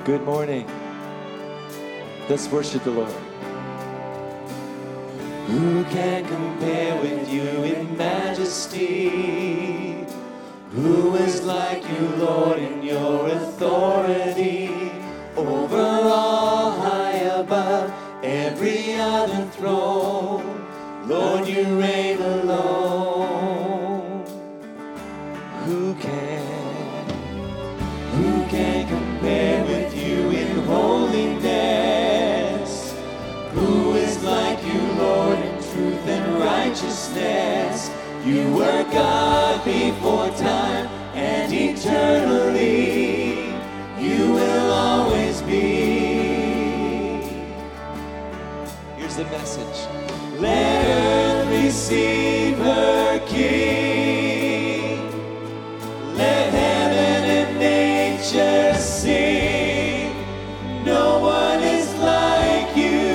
Good morning. Let's worship the Lord. Who can compare with you in majesty? Who is like you, Lord, in your authority? Over all, high above every other throne, Lord, you reign alone. Who can compare with you in holiness? Who is like you, Lord, in truth and righteousness? You were God before time, and eternally you will always be. Here's the message. Let earth receive her King. Let heaven and nature sing. No one is like you.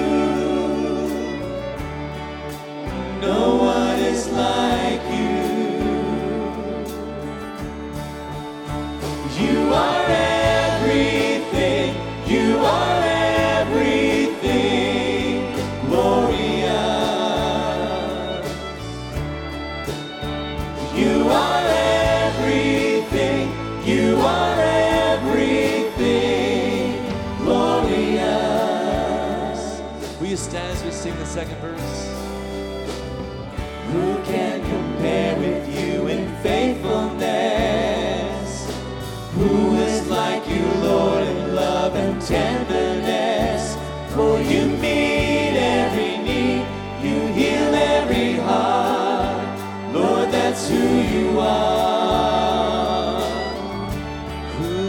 No one is like you. You are everything. You are everything. Glorious. You are everything. You are everything. Glorious. Will you stand as we sing the second verse? Who can compare with you in faithfulness? Who is like you, Lord, in love and tenderness? For you meet every need, you heal every heart. Lord, that's who you are. Who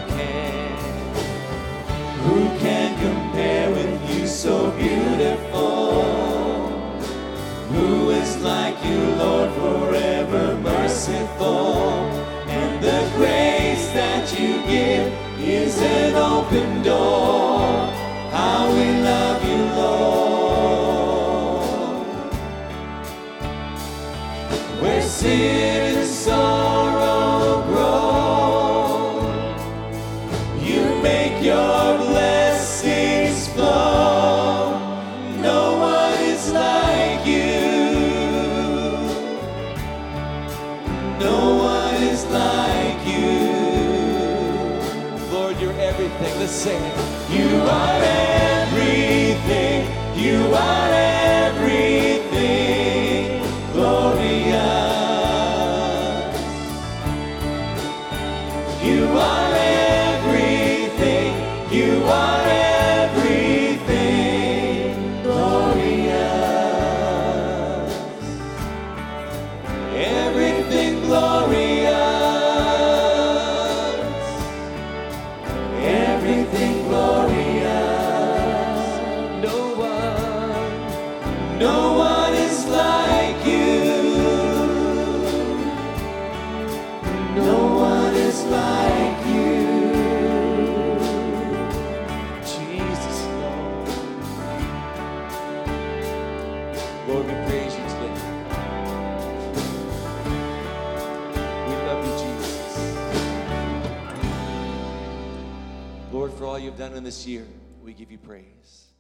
can compare with you, so beautiful? Who is like you, Lord, forever merciful? And the grace that you give is an open door. How we love you, Lord. Where sin and sorrow grow, you make your blessings flow. No one is like you. No one is like you. Lord, you're everything. Let's sing it. You are everything. You are everything. Glorious. You are everything. You are everything. Glorious. Everything glorious. Everything glorious. No one is like you. No one is like you. Jesus, Lord. Lord, we praise you today. We love you, Jesus. Lord, for all you've done in this year, we give you praise.